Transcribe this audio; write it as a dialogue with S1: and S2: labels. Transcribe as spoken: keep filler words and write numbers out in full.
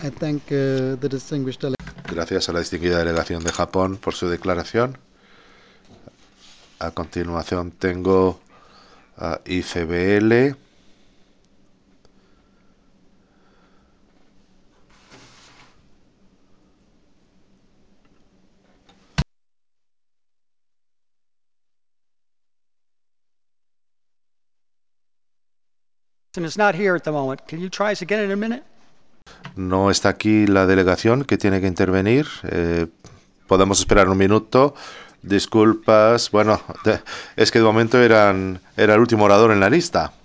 S1: I thank uh, the distinguished delegate.
S2: Gracias a la distinguida delegación de Japón por su declaración. A continuación tengo a I C B L.
S3: Is not here at the moment. Can you try us again in a minute?
S2: No está aquí la delegación que tiene que intervenir. Eh, podemos esperar un minuto. Disculpas. Bueno, es que de momento eran, era el último orador en la lista.